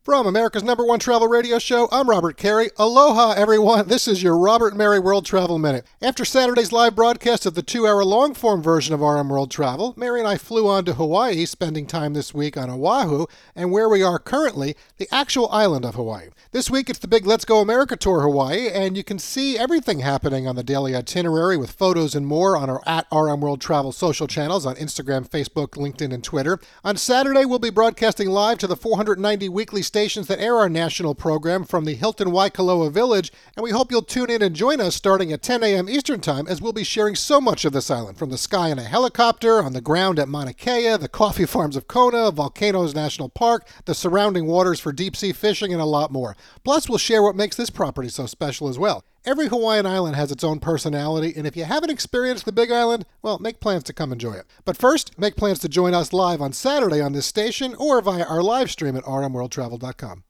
From America's #1 travel radio show, I'm Robert Carey. Aloha, everyone. This is your Robert and Mary World Travel Minute. After Saturday's live broadcast of the 2-hour long-form version of RM World Travel, Mary and I flew on to Hawaii, spending time this week on Oahu, and where we are currently, the actual island of Hawaii. This week, it's the big Let's Go America Tour Hawaii, and you can see everything happening on the daily itinerary with photos and more on our @RM World Travel social channels on Instagram, Facebook, LinkedIn, and Twitter. On Saturday, we'll be broadcasting live to the 490 weekly stations that air our national program from the Hilton Waikoloa Village, and we hope you'll tune in and join us starting at 10 a.m. Eastern Time, as we'll be sharing so much of this island, from the sky in a helicopter, on the ground at Mauna Kea, the coffee farms of Kona, Volcanoes National Park, the surrounding waters for deep-sea fishing, and a lot more. Plus, we'll share what makes this property so special as well. Every Hawaiian island has its own personality, and if you haven't experienced the Big Island, well, make plans to come enjoy it. But first, make plans to join us live on Saturday on this station or via our live stream at rmworldtravel.com.